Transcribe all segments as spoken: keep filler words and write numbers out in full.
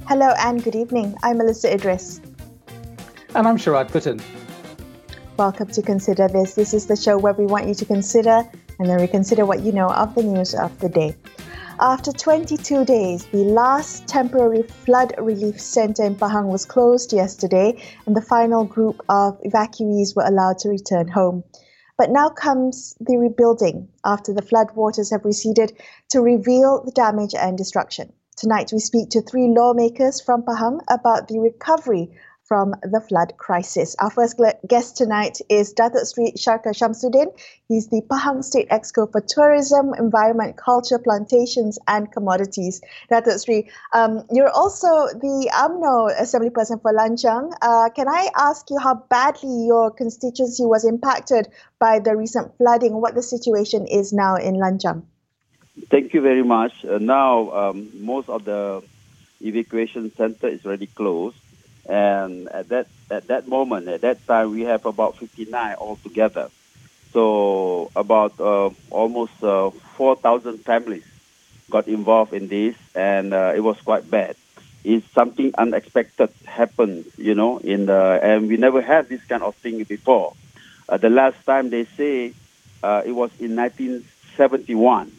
Hello and good evening. I'm Melissa Idris. And I'm Sharad Kuttan. Welcome to Consider This. This is the show where we want you to consider and then reconsider what you know of the news of the day. After twenty-two days, the last temporary flood relief center in Pahang was closed yesterday, and the final group of evacuees were allowed to return home. But now comes the rebuilding after the flood waters have receded to reveal the damage and destruction. Tonight, we speak to three lawmakers from Pahang about the recovery from the flood crisis. Our first guest tonight is Datuk Sri Sharka Shamsuddin. He's the Pahang State Exco for Tourism, Environment, Culture, Plantations and Commodities. Datuk Sri, um, you're also the U M N O Assembly Person for Lanchang. Uh, can I ask you how badly your constituency was impacted by the recent flooding, what the situation is now in Lanchang? Thank you very much. Uh, now, um, most of the evacuation center is already closed. And at that at that moment, at that time, we have about fifty-nine altogether. So about uh, almost uh, four thousand families got involved in this, and uh, it was quite bad. It's something unexpected happened, you know, in the, and we never had this kind of thing before. Uh, the last time they say uh, it was in nineteen seventy-one.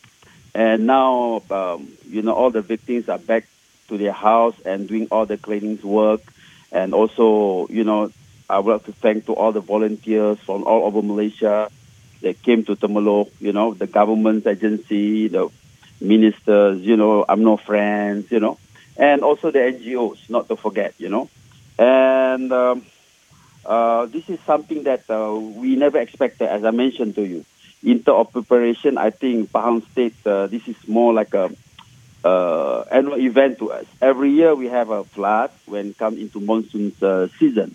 And now, um, you know, all the victims are back to their house and doing all the cleaning work. And also, you know, I would like to thank to all the volunteers from all over Malaysia that came to Temelloh, you know, the government agency, the ministers, you know, U M N O friends, you know, and also the N G Os, not to forget, you know. And um, uh, this is something that uh, we never expected, as I mentioned to you. In terms of preparation, I think Pahang State, uh, this is more like a Uh, annual event to us. Every year we have a flood when it comes into monsoon uh, season.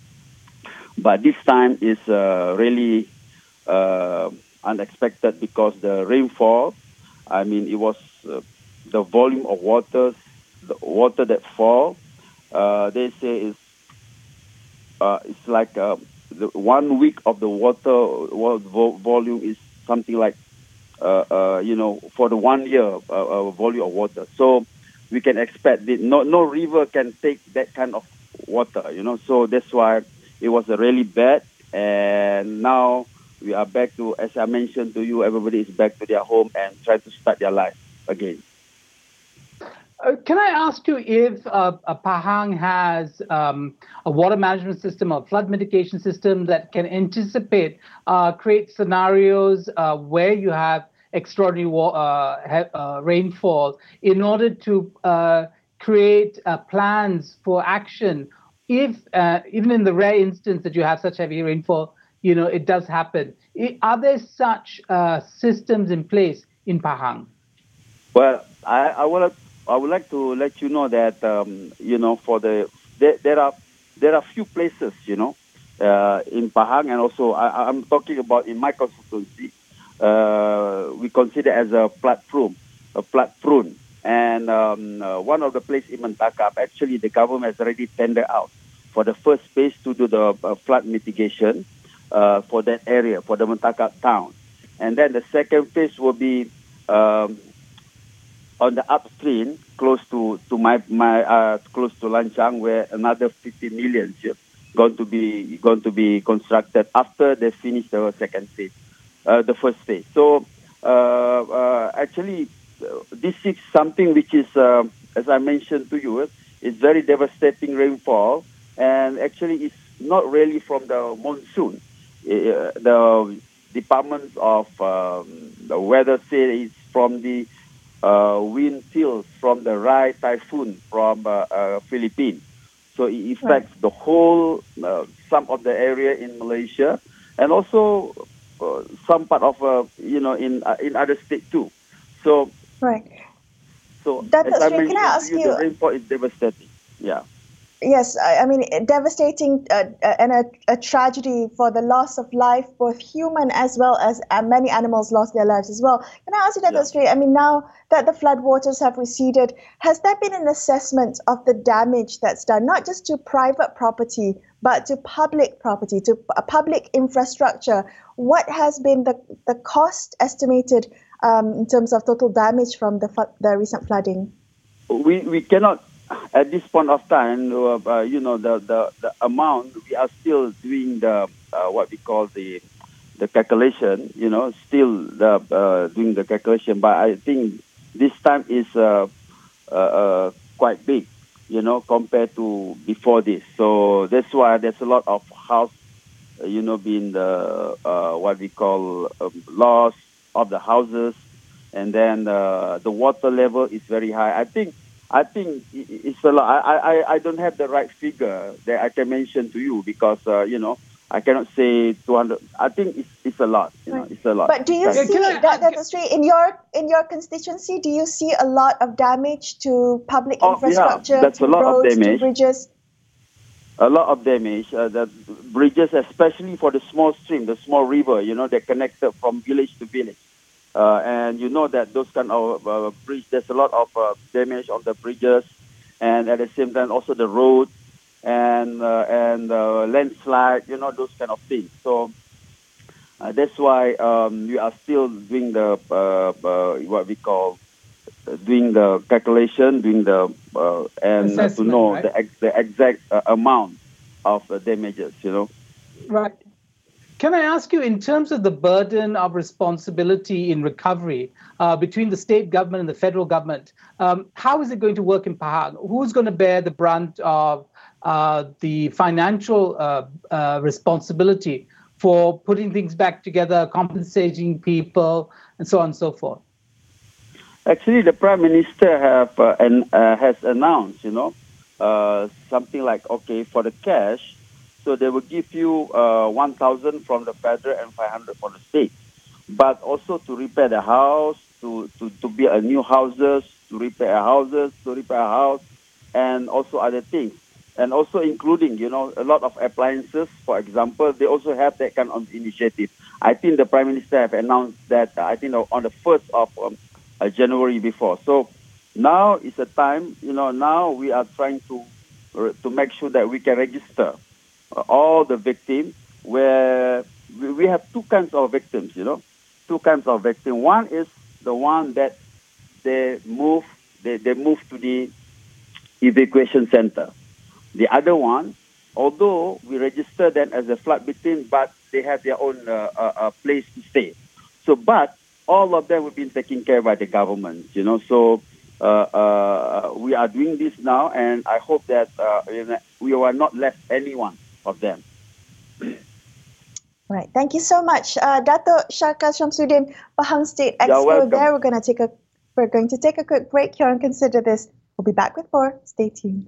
But this time is uh, really uh, unexpected because the rainfall, I mean, it was uh, the volume of water, the water that fall, uh, they say is uh, it's like uh, the one week of the water vo- volume is something like Uh, uh, you know, for the one year uh, uh, volume of water. So we can expect that no, no river can take that kind of water, you know. So that's why it was really bad. And now we are back to, as I mentioned to you, everybody is back to their home and try to start their life again. Uh, can I ask you if uh, uh, Pahang has um, a water management system or flood mitigation system that can anticipate, uh, create scenarios uh, where you have extraordinary wa- uh, he- uh, rainfall in order to uh, create uh, plans for action if, uh, even in the rare instance that you have such heavy rainfall, you know, it does happen. I- are there such uh, systems in place in Pahang? Well, I, I would like, I would like to let you know that um, you know for the there, there are there are few places, you know, uh, in Pahang, and also I, I'm talking about in my constituency. Uh, we consider as a flood prone, a flood prone, and um, uh, one of the place in Mentakap, actually the government has already tendered out for the first phase to do the uh, flood mitigation uh, for that area, for the Mentakap town, and then the second phase will be um, on the upstream, close to to my my uh, close to Lanchang, where another fifty million is going to be going to be constructed after they finish the second phase, uh, the first phase. So uh, uh, actually, uh, this is something which is, uh, as I mentioned to you, it's very devastating rainfall, and actually it's not really from the monsoon. Uh, the Department of um, the Weather say it's from the uh, wind chills from the Rai typhoon from uh, uh, Philippines. So it affects right. the whole, uh, some of the area in Malaysia, and also uh, some part of, uh, you know, in uh, in other states too. So, right. So Datuk as I Sri, mentioned can I to ask you, you, the rainfall is devastating. Yeah. Yes, I, I mean, devastating uh, and a, a tragedy for the loss of life, both human as well as uh, many animals lost their lives as well. Can I ask you that, yeah. Sri? I mean, now that the flood waters have receded, has there been an assessment of the damage that's done, not just to private property, but to public property, to uh, public infrastructure? What has been the, the cost estimated um, in terms of total damage from the, the recent flooding? We, we cannot at this point of time, uh, uh, you know, the, the, the amount, we are still doing the uh, what we call the the calculation, you know, still the, uh, doing the calculation. But I think this time is uh, uh, uh, quite big, you know, compared to before this. So that's why there's a lot of house, uh, you know, being the uh, what we call um, loss of the houses, and then uh, the water level is very high. I think I think i- i- it's a lot. I, I, I don't have the right figure that I can mention to you because uh, you know I cannot say two hundred. I think it's it's a lot. You know, Right. it's a lot. But do you It's a- see can I- that, that's straight in your in your constituency? Do you see a lot of damage to public Oh, yeah, infrastructure, that's to a lot of roads, to damage. bridges? A lot of damage. Uh, the bridges, especially for the small stream, the small river, you know, that connected from village to village. Uh, and you know that those kind of uh, bridge, there's a lot of uh, damage on the bridges, and at the same time also the road and uh, and uh, landslide, you know, those kind of things. So uh, that's why um, we are still doing the uh, uh, what we call uh, doing the calculation, doing the uh, and uh, to Assessment, know right? the ex- the exact uh, amount of uh, damages, you know. Right. Can I ask you, in terms of the burden of responsibility in recovery uh, between the state government and the federal government, um, how is it going to work in Pahang? Who's going to bear the brunt of uh, the financial uh, uh, responsibility for putting things back together, compensating people, and so on and so forth? Actually, the prime minister have uh, an, uh, has announced, you know, uh, something like okay for the cash, so they will give you uh, one thousand from the federal and five hundred from the state, but also to repair the house, to to to build a new houses, to repair houses, to repair a house, and also other things, and also including, you know, a lot of appliances. For example, they also have that kind of initiative. I think the prime minister have announced that. uh, I think on the first of um, uh, January before. So now is a time, you know, now we are trying to uh, to make sure that we can register uh, all the victims, where we, we have two kinds of victims, you know, two kinds of victims. One is the one that they move, they, they move to the evacuation center. The other one, although we register them as a flood victim, but they have their own uh, uh, uh, place to stay. So, but all of them will be taken care by the government, you know. So uh, uh, we are doing this now, and I hope that uh, you know, we will not left anyone of them. Right. Thank you so much, uh, Dato Shaka Shamsuddin, Pahang State You're Exco. welcome. There, we're going to take a we're going to take a quick break here and consider this. We'll be back with more. Stay tuned.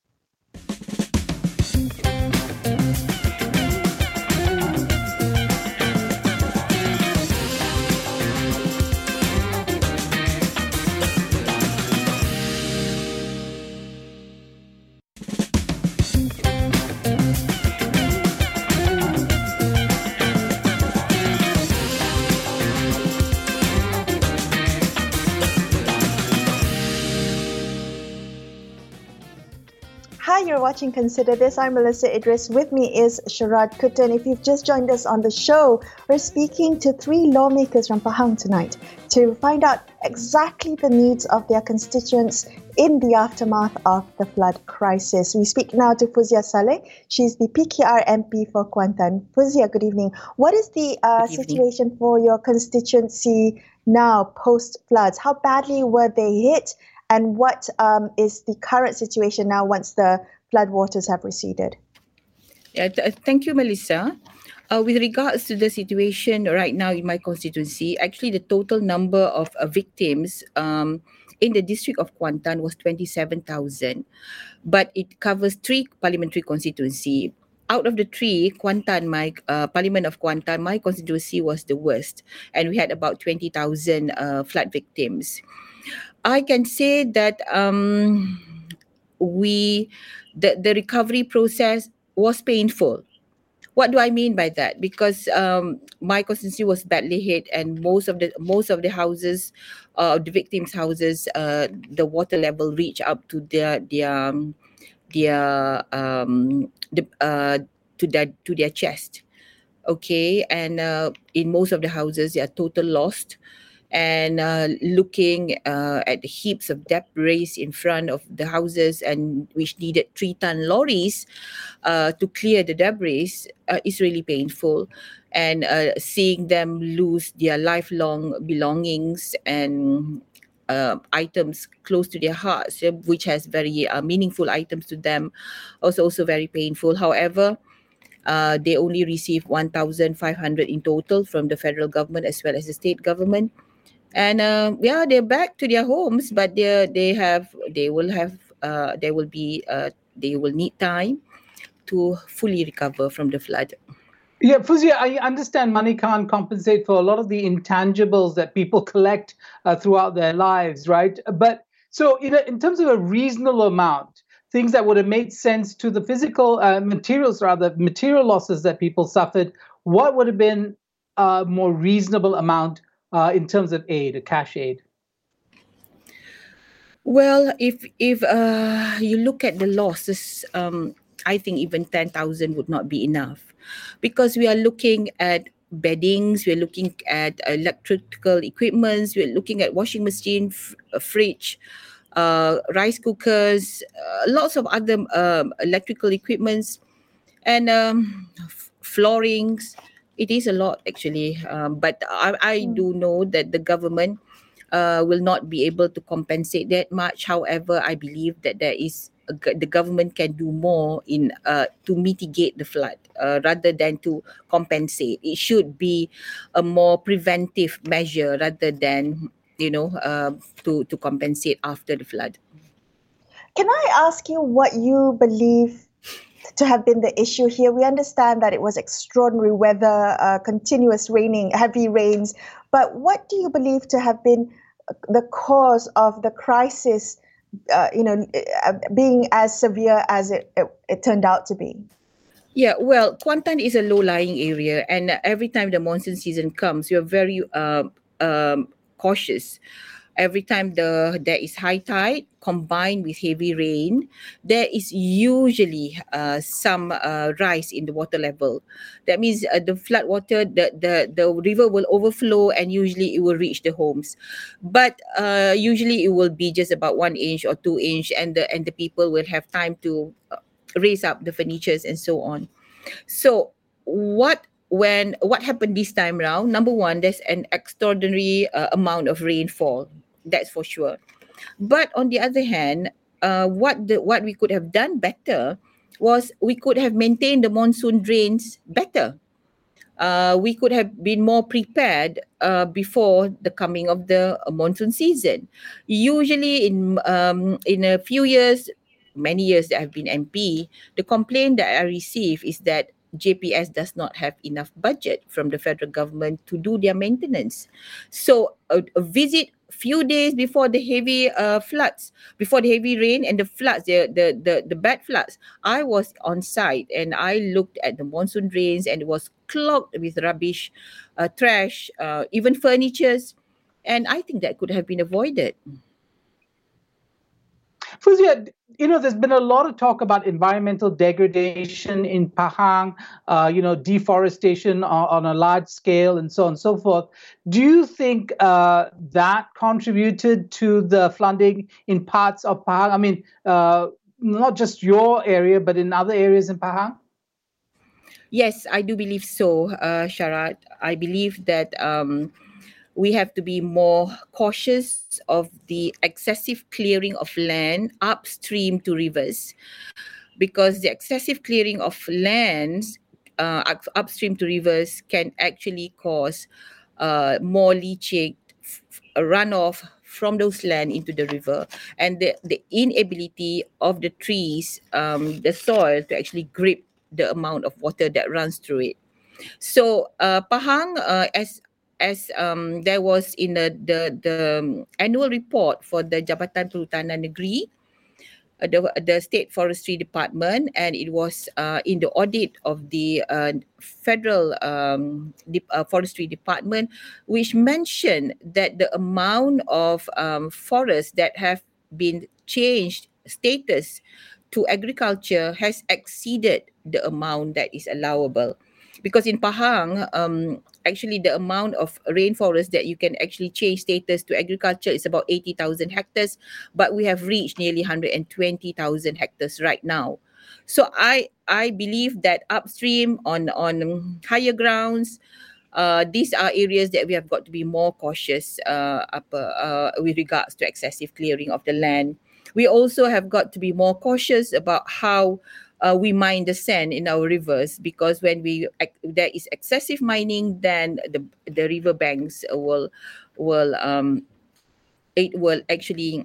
Hi, you're watching Consider This. I'm Melissa Idris. With me is Sharad Kuttan. If you've just joined us on the show, we're speaking to three lawmakers from Pahang tonight to find out exactly the needs of their constituents in the aftermath of the flood crisis. We speak now to Fuzia Saleh. She's the P K R M P for Kuantan. Fuzia, good evening. What is the uh, Good evening. situation for your constituency now post-floods? How badly were they hit? And what um, is the current situation now once the floodwaters have receded? Yeah, th- thank you, Melissa. Uh, with regards to the situation right now in my constituency, actually the total number of uh, victims um, in the district of Kuantan was twenty-seven thousand, but it covers three parliamentary constituency. Out of the three, Kuantan, my uh, Parliament of Kuantan, my constituency was the worst, and we had about twenty thousand uh, flood victims. I can say that um, we the, the recovery process was painful. What do I mean by that? Because um, my constituency was badly hit, and most of the most of the houses, uh, the victims' houses, uh, the water level reached up to their their um, their um the uh to their to their chest. Okay, and uh, in most of the houses, they are total lost. and uh, looking uh, at the heaps of debris in front of the houses, and which needed three ton lorries uh, to clear the debris, uh, is really painful. And uh, seeing them lose their lifelong belongings and uh, items close to their hearts, uh, which has very uh, meaningful items to them, also also very painful. However, uh, they only received one thousand five hundred in total from the federal government as well as the state government. And uh, yeah, they're back to their homes, but they they have they will have uh, they will be uh, they will need time to fully recover from the flood. Yeah, Fuzia, I understand money can't compensate for a lot of the intangibles that people collect uh, throughout their lives, right? But so, in, a, in terms of a reasonable amount, things that would have made sense to the physical uh, materials, rather material losses that people suffered, what would have been a more reasonable amount uh, in terms of aid, a cash aid? Well, if if uh, you look at the losses, um, I think even ten thousand would not be enough, because we are looking at beddings, we're looking at electrical equipments, we're looking at washing machine, f- uh, fridge, uh, rice cookers, uh, lots of other um, electrical equipments, and um, f- floorings. It is a lot actually, um, but I, I do know that the government uh, will not be able to compensate that much. However, I believe that there is a, g- the government can do more in uh, to mitigate the flood uh, rather than to compensate. It should be a more preventive measure rather than, you know uh, to to compensate after the flood. Can I ask you what you believe to have been the issue here? We understand that it was extraordinary weather, uh, continuous raining, heavy rains, but what do you believe to have been the cause of the crisis, uh, you know, uh, being as severe as it, it, it turned out to be? Yeah, well, Kuantan is a low-lying area, and uh, every time the monsoon season comes, we are very um, um, cautious. Every time the there is high tide combined with heavy rain, there is usually uh, some uh, rise in the water level. That means uh, the flood water, the, the the river will overflow, and usually it will reach the homes. But uh, usually it will be just about one inch or two inch, and the and the people will have time to uh, raise up the furnitures and so on. So what when what happened this time round? Number one, there's an extraordinary uh, amount of rainfall. That's for sure. But on the other hand, uh, what the what we could have done better was we could have maintained the monsoon drains better. Uh, we could have been more prepared uh, before the coming of the uh, monsoon season. Usually, in um, in a few years, many years that I've been M P, the complaint that I receive is that J P S does not have enough budget from the federal government to do their maintenance. So a, a visit few days before the heavy uh, floods, before the heavy rain and the floods, the, the the the bad floods, I was on site and I looked at the monsoon drains, and it was clogged with rubbish, uh, trash, uh, even furnitures, and I think that could have been avoided. Fuzia, you know, there's been a lot of talk about environmental degradation in Pahang, uh, you know, deforestation on, on a large scale and so on and so forth. Do you think uh, that contributed to the flooding in parts of Pahang? I mean, uh, not just your area, but in other areas in Pahang? Yes, I do believe so, uh, Sharat. I believe that um, we have to be more cautious of the excessive clearing of land upstream to rivers, because the excessive clearing of lands uh, up- upstream to rivers can actually cause uh, more leachate, f- f- runoff from those land into the river, and the, the inability of the trees, um, the soil to actually grip the amount of water that runs through it. So uh, Pahang, uh, as as um, there was in the the, the um, annual report for the Jabatan Perhutanan Negeri, uh, the the State Forestry Department, and it was uh, in the audit of the uh, Federal um, Dep- uh, Forestry Department, which mentioned that the amount of um, forests that have been changed status to agriculture has exceeded the amount that is allowable. because in Pahang, um, actually the amount of rainforest that you can actually change status to agriculture is about eighty thousand hectares, but we have reached nearly one hundred twenty thousand hectares right now. So I I believe that upstream on on higher grounds, uh, these are areas that we have got to be more cautious uh, up, uh, with regards to excessive clearing of the land. We also have got to be more cautious about how uh, we mine the sand in our rivers, because when we there is excessive mining, then the the river banks will will um it will actually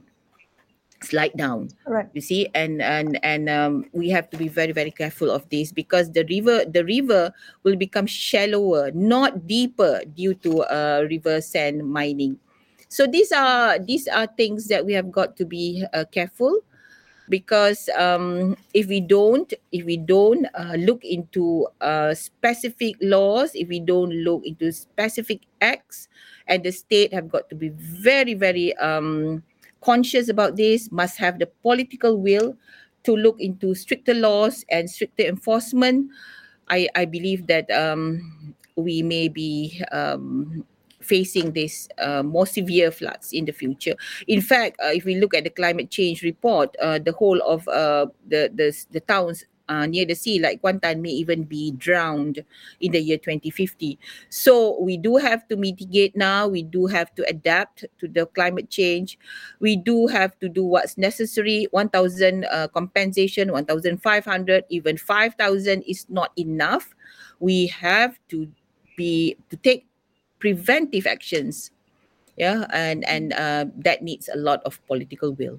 slide down. Right. You see, and and and um, we have to be very very careful of this, because the river the river will become shallower, not deeper, due to uh, river sand mining. So these are these are things that we have got to be uh, careful, because um, if we don't if we don't uh, look into uh, specific laws, if we don't look into specific acts, and the state have got to be very very um, conscious about this, must have the political will to look into stricter laws and stricter enforcement. I, I believe that um, we may be um, facing this uh, more severe floods in the future. In fact, uh, if we look at the climate change report, uh, the whole of uh, the, the the towns uh, near the sea, like Kuantan, may even be drowned in the year twenty fifty. So we do have to mitigate now. We do have to adapt to the climate change. We do have to do what's necessary. one thousand uh, compensation, one thousand five hundred, even five thousand is not enough. We have to be to take preventive actions, yeah, and and uh, that needs a lot of political will.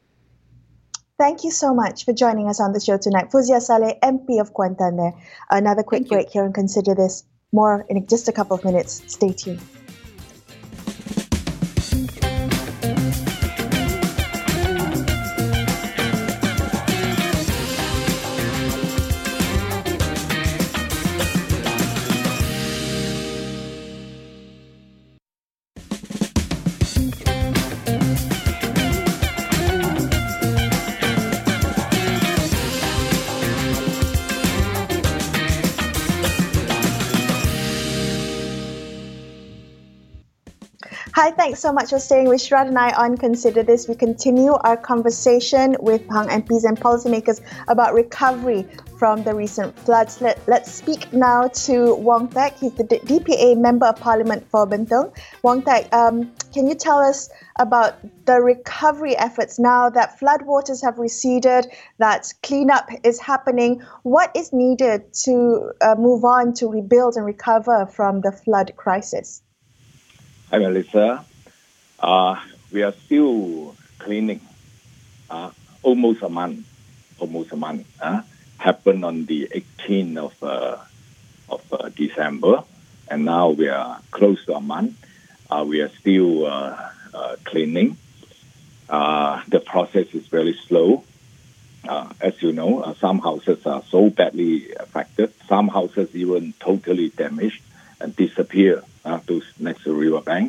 Thank you so much for joining us on the show tonight. Fuzia Saleh, M P of Kuantan there. Another quick Thank you. break here and consider this more in just a couple of minutes. Stay tuned. Hi, thanks so much for staying with Shrad and I on Consider This. We continue our conversation with Pahang M Ps and policymakers about recovery from the recent floods. Let, let's speak now to Wong Tak. He's the D P A Member of Parliament for Bentong. Wong Tak, um, can you tell us about the recovery efforts now that floodwaters have receded, that cleanup is happening? What is needed to uh, move on to rebuild and recover from the flood crisis? Hi, Melissa. Uh, we are still cleaning. Uh, almost a month. Almost a month. Uh, happened on the eighteenth of uh, of uh, December, and now we are close to a month. Uh, we are still uh, uh, cleaning. Uh, the process is very slow. Uh, as you know, uh, some houses are so badly affected. Some houses even totally damaged and disappear uh, to next to river bank.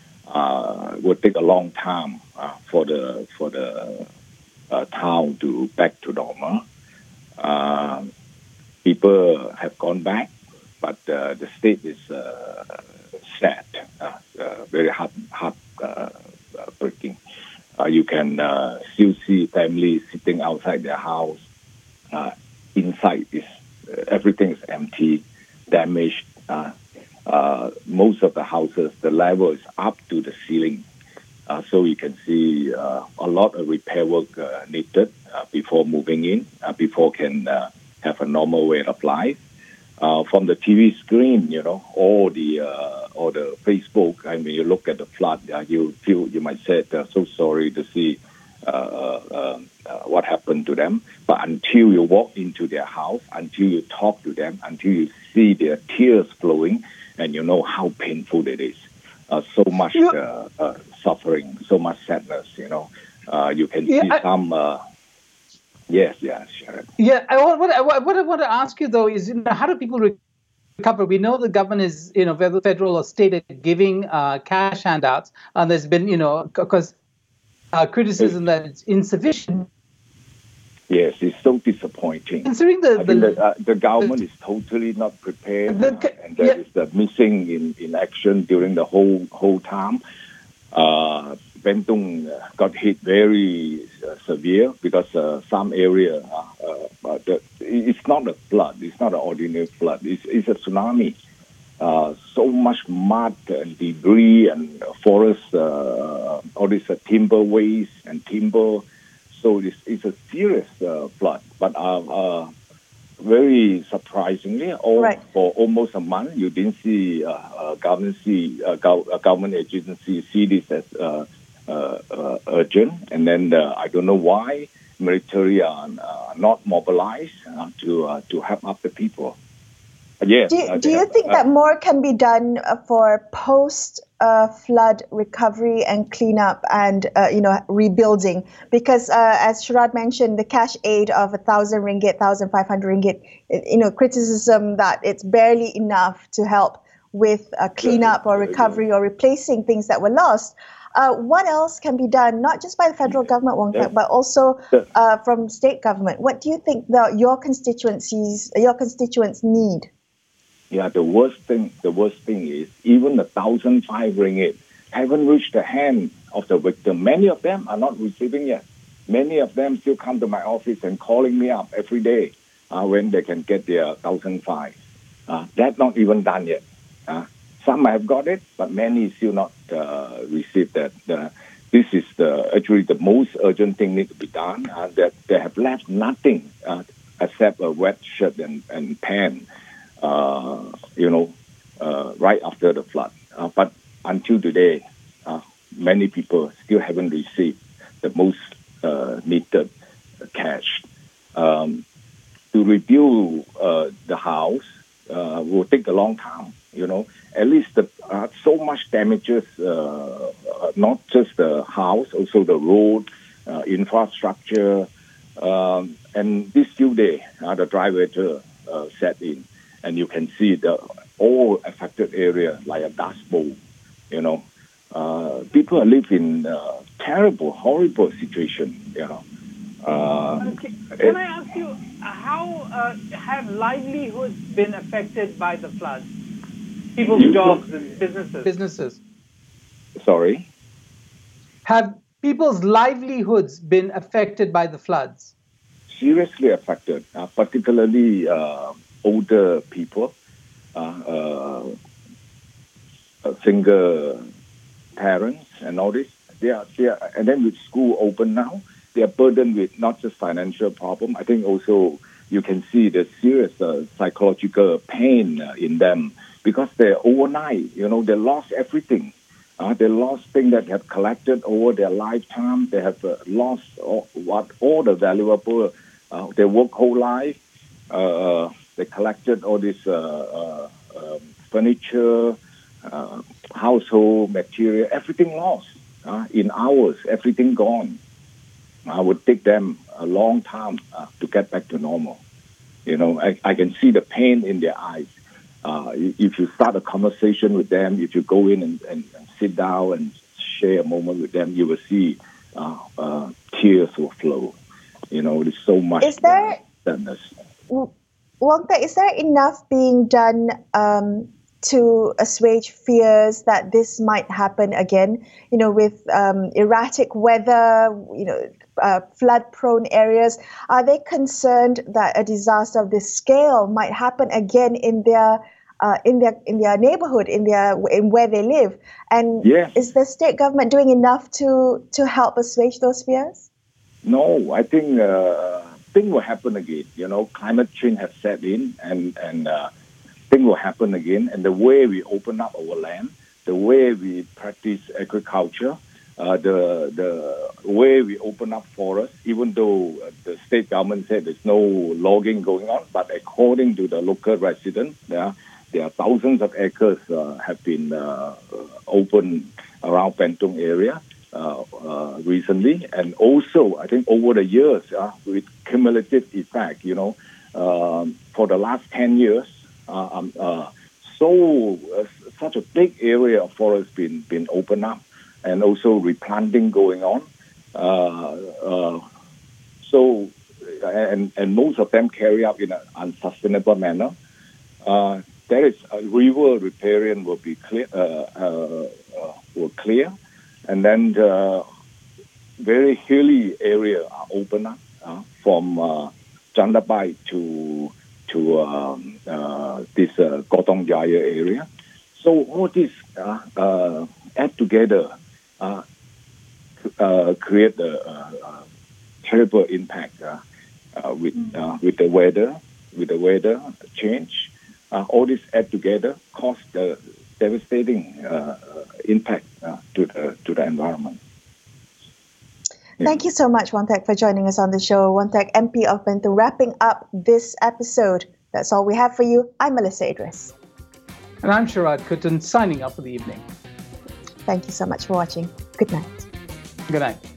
Uh, will take a long time uh, for the for the uh, town to back to normal. Uh, people have gone back, but uh, the state is uh, sad, uh, uh, very heart heart uh, uh, breaking. Uh, you can uh, still see families sitting outside their house. Uh, inside is uh, everything is empty, damaged. Uh, Uh, most of the houses, the level is up to the ceiling. Uh, so you can see uh, a lot of repair work uh, needed uh, before moving in, uh, before can uh, have a normal way of life. Uh, from the T V screen, you know, or the uh, or the Facebook, I mean, you look at the flood, uh, you feel, you might say, uh, so sorry to see uh, uh, uh, what happened to them. But until you walk into their house, until you talk to them, until you see their tears flowing, and you know how painful it is. Uh, so much uh, uh, suffering, so much sadness, you know. Uh, you can yeah, see I, some... Uh, yes, yes, Sharon. Yeah, I, what, I, what I want to ask you, though, is, you know, how do people recover? We know the government is, you know, whether federal or state, giving uh, cash handouts. And there's been, you know, because uh, criticism that it's insufficient. Yes, it's so disappointing. Considering the I the, think that, uh, the government is totally not prepared, the, uh, and there yeah. is the missing in, in action during the whole whole time. Uh, Bentong uh, got hit very uh, severe because uh, some area, uh, uh, the, it's not a flood, it's not an ordinary flood, it's, it's a tsunami. Uh, so much mud and debris and forest, uh, all this uh, timber waste and timber. So it's, it's a serious uh, flood. But uh, uh, very surprisingly, all, Right. for almost a month, you didn't see uh, uh, government see uh, gov- uh, government agency see this as uh, uh, uh, urgent. And then uh, I don't know why military are uh, not mobilized uh, to uh, to help up the people. Yes. Do, uh, do they you have, think uh, that more can be done uh, for post uh, flood recovery and cleanup and uh, you know rebuilding? Because uh, as Sharad mentioned, the cash aid of a thousand ringgit, thousand five hundred ringgit, you know, criticism that it's barely enough to help with uh, cleanup or recovery or replacing things that were lost. Uh, what else can be done, not just by the federal government, Wong Kek, but also uh, from state government? What do you think the, your constituencies, your constituents need? Yeah, the worst thing, the worst thing is even a thousand five ringgit haven't reached the hand of the victim. Many of them are not receiving yet. Many of them still come to my office and calling me up every day uh, when they can get their thousand five. Uh, that's not even done yet. Uh, some have got it, but many still not uh, received that. Uh, this is the actually the most urgent thing need to be done. Uh, that they have left nothing uh, except a wet shirt and, and pants. Uh, you know, uh, right after the flood. Uh, but until today, uh, many people still haven't received the most uh, needed cash. Um, to rebuild uh, the house uh, will take a long time, you know. At least the, uh, so much damages, uh, uh, not just the house, also the road, uh, infrastructure. Um, and this few days, uh, the dry weather uh, set in. And you can see the all affected area like a dust bowl, you know. Uh, people live in uh, terrible, horrible situation, you know. Uh, okay. Can I ask you, how uh, have livelihoods been affected by the flood? People's jobs and businesses. Businesses. Sorry? Have people's livelihoods been affected by the floods? Seriously affected, uh, particularly uh, older people, uh, uh, uh, single parents and all this. They are, they are, and then with school open now, they are burdened with not just financial problem. I think also you can see the serious uh, psychological pain uh, in them because they're overnight, you know, they lost everything. Uh, they lost things that have collected over their lifetime. They have uh, lost all, what all the valuable, uh, they work whole life. Uh, they collected all this uh, uh, um, furniture, uh, household material, everything lost uh, in hours, everything gone. I would take them a long time uh, to get back to normal. You know, I, I can see the pain in their eyes. Uh, if you start a conversation with them, if you go in and, and, and sit down and share a moment with them, you will see uh, uh, tears will flow. You know, there's so much Is there, uh, sadness. Wong Kek, is there enough being done um, to assuage fears that this might happen again? You know, with um, erratic weather, you know, uh, flood-prone areas, are they concerned that a disaster of this scale might happen again in their uh, in their in their neighborhood, in their in where they live? And yes. is the state government doing enough to to help assuage those fears? No, I think uh, things will happen again. You know, climate change has set in, and and uh, things will happen again. And the way we open up our land, the way we practice agriculture, uh, the the way we open up forests, even though the state government said there's no logging going on, but according to the local residents, yeah, there are thousands of acres uh, have been uh, opened around Bentong area. Uh, uh, recently, and also I think over the years uh, with cumulative effect, you know, um, for the last ten years, uh, um, uh, so uh, such a big area of forest been been opened up, and also replanting going on. Uh, uh, so and, and most of them carry out in an unsustainable manner. Uh, there is a river riparian will be clear, uh, uh, uh, will clear, and then the very hilly area are open up uh, from uh, Chandabai to to um, uh, this uh, Gotong Jaya area. So all this uh, uh, add together uh, uh, create a, a terrible impact uh, uh, with uh, with the weather, with the weather change. Uh, all this add together cause the devastating uh, impact uh, to the to the environment. Yeah. Thank you so much, Wonthek, for joining us on the show. Wonthek, M P of Bintulu, wrapping up this episode. That's all we have for you. I'm Melissa Idris. And I'm Sharad Kuttan, signing off for the evening. Thank you so much for watching. Good night. Good night.